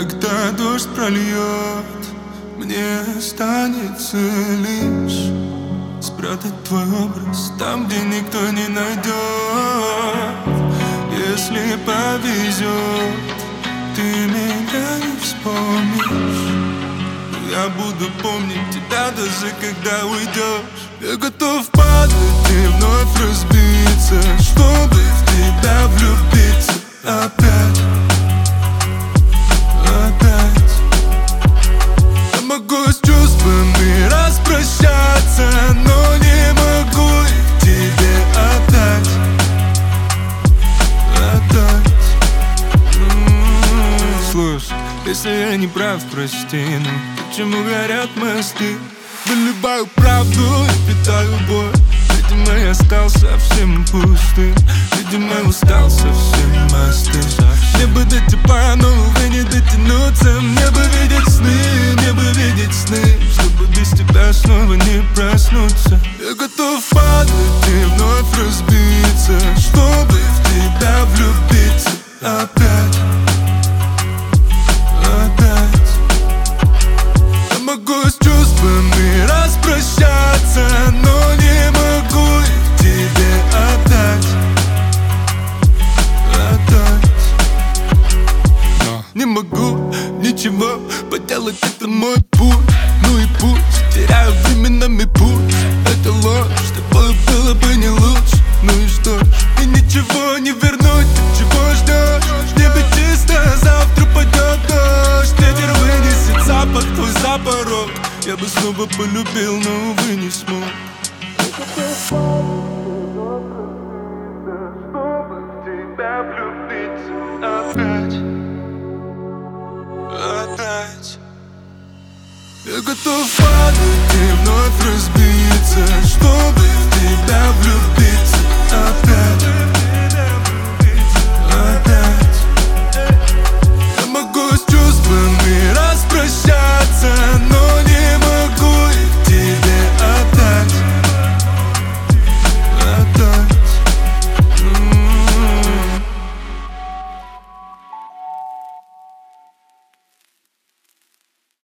Когда дождь прольет, мне останется лишь спрятать твой образ там, где никто не найдет. Если повезет, ты меня не вспомнишь, но я буду помнить тебя даже когда уйдешь. Я готов падать и вновь разбиться, чтобы в тебя влюбиться опять. Я могу с чувствами распрощаться, но не могу их тебе отдать. Слушай, если я не прав, прости, но почему горят мосты? Выливаю правду и питаю боль. Видимо, я стал совсем пустым. Видимо, устал совсем остыть. Мне бы до тепла, но увы не дотянуться. Мне бы видеть сны, чтобы без тебя снова не проснуться. Я готов падать и вновь разбиться, чтобы в тебя влюбиться опять. Я могу с чувствами распрощаться, но не могу их тебе отдать. Но не могу ничего поделать, это мой путь. Ну и пусть теряю временами путь. Это ложь, с тобой было бы не лучше. Ну и что ж, и ничего не вернуть. Ты чего ждешь? Небо чисто, завтра пойдет дождь. Ветер вынесет запах твой за порог. Я бы снова полюбил, но увы не смог. Чтобы в тебя влюбиться опять. Я готов падать и вновь разбиться, чтобы